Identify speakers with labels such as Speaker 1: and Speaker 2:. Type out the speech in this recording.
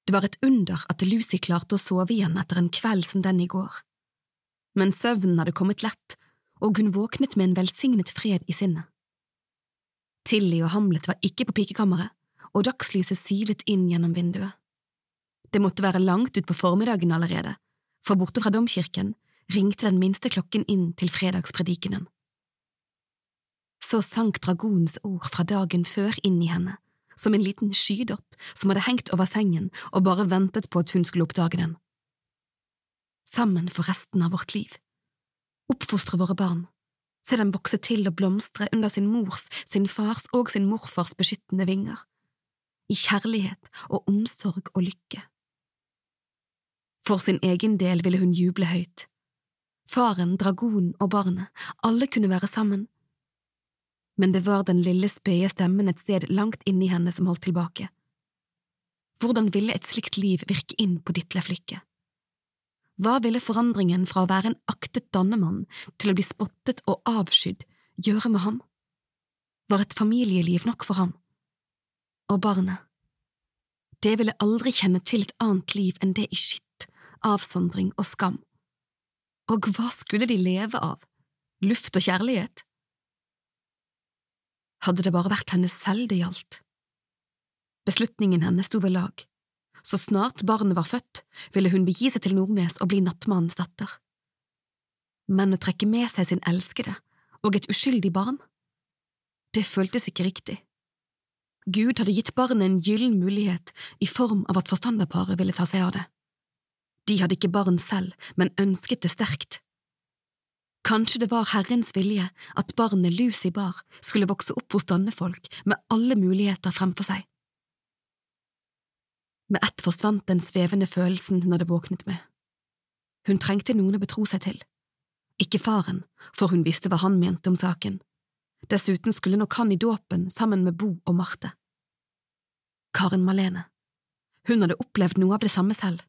Speaker 1: Det var et under at Lucy klarte å sove igjen etter en kveld som den i går. Men søvnen hadde kommet lett, og hun våknet med en velsignet fred i sinnet. Tilly og Hamlet var ikke på pikekammeret, og dagslyset sivet inn gjennom vinduet. Det måtte være langt ut på formiddagen allerede, for borte fra domkirken ringte den minste klokken inn til fredagspredikenen. Så sank dragonens ord fra dagen før inn i henne, som en liten skydott som hadde hengt over sengen og bare ventet på at hun skulle oppdage den. Sammen for resten av vårt liv. Oppfostre våre barn. Se dem vokse til og blomstre under sin mors, sin fars og sin morfars beskyttende vinger. I kjærlighet og omsorg og lykke. For sin egen del ville hun juble høyt. Faren, dragonen og barnet, alle kunne være sammen. Men det var den lille spede stemmen et sted langt inni henne som holdt tilbake. Hvordan ville et slikt liv virke inn på Ditlev Lykke? Hva ville forandringen fra å være en aktet dannemann til å bli spottet og avskydd gjøre med ham? Var et familieliv nok for ham? Og barnet? Det ville aldri kjenne til et annet liv enn det i skitt, avsondring og skam. Og hva skulle de leve av? Luft og kjærlighet? Hadde det bare vært henne selv det gjaldt. Beslutningen hennes sto ved lag. Så snart barnet var født, ville hun begi seg til Nordnes og bli nattmannens datter. Men å trekke med seg sin elskede og et uskyldig barn, det føltes ikke riktig. Gud hadde gitt barnet en gyllen mulighet i form av at forstanderparet ville ta seg av det. De hadde ikke barn selv, men ønsket det sterkt. Kanskje det var Herrens vilje at barnet Lucy bar skulle vokse opp hos dannefolk med alle muligheter fremfor seg. Med ett forsvant den svevende følelsen hun hadde våknet med. Hun trengte noen å betro seg til. Ikke faren, for hun visste hva han mente om saken. Dessuten skulle nok han i dåpen sammen med Bo og Marte. Karen Malene. Hun hadde opplevd noe av det samme selv.